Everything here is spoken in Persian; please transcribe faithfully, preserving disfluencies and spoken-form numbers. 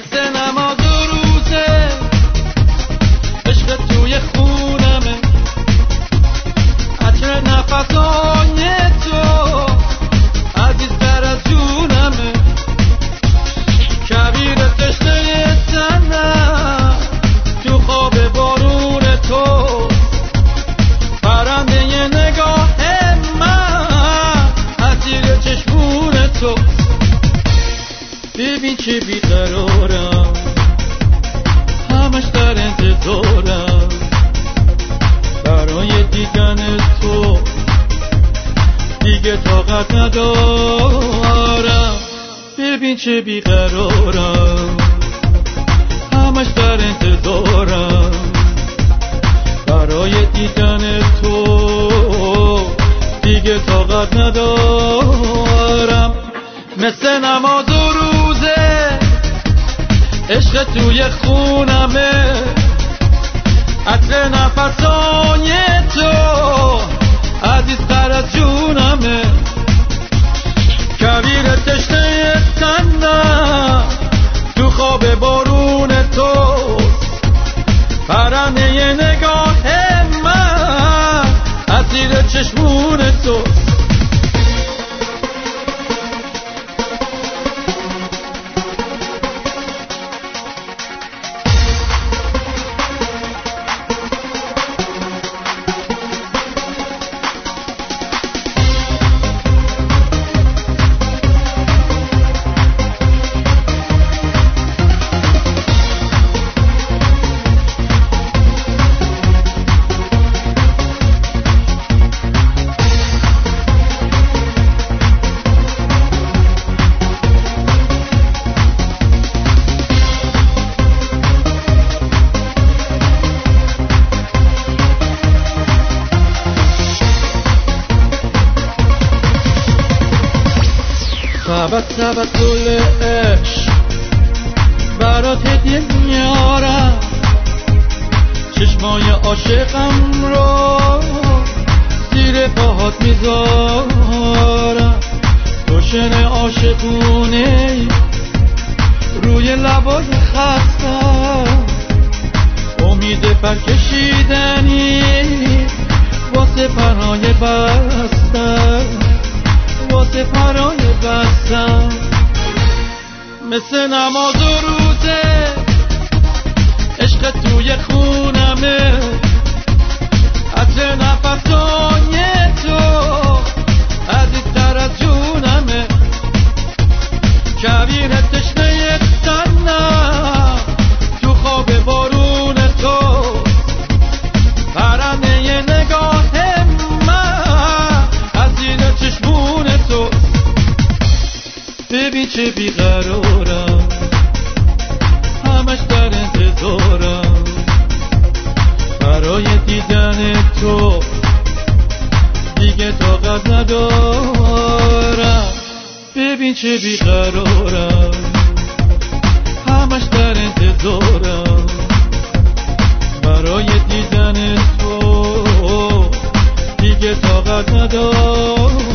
مثل نماز و روزه، عشق توی خونمه، عطر نفسای تو عزیزتر از جونمه، کبیر تشنه تنم تو خواب بارون تو، پرنده ی نگاه من اسیر چشمون تو. ببین چه بیقرارم، همش در انتظارم برای دیدن تو، دیگه طاقت ندارم. ببین چه بیقرارم، همش در انتظارم برای دیدن تو، دیگه طاقت ندارم. مثل نماز و روزه، عشق توی خونمه، عطر نفسای تو عزیزتر از جونمه، کبیر تشنه تنم تو خواب بارون تو، پرنده ی نگاه من اسیر چشمون تو. سبت سبت گل عشق برات هدیه میارم، چشمای عاشقم رو زیر پاهات میذارم، روشن عاشقونه روی لبای خستم، امید پر کشیدنی واسه پرهای بستم، واسه پرهای بستم. مثل نماز و روزه، عشق توی خونمه، عطر نفسای تو عزیزتر از جونمه، کبیر تشنه تنم تو خواب بارون تو، پرنده ی نگاه من اسیر چشمون تو. ببین چه بیقرارم، همش در انتظارم برای دیدن تو، دیگه طاقت ندارم. ببین چه بیقرارم، همش در انتظارم برای دیدن تو، دیگه طاقت ندارم.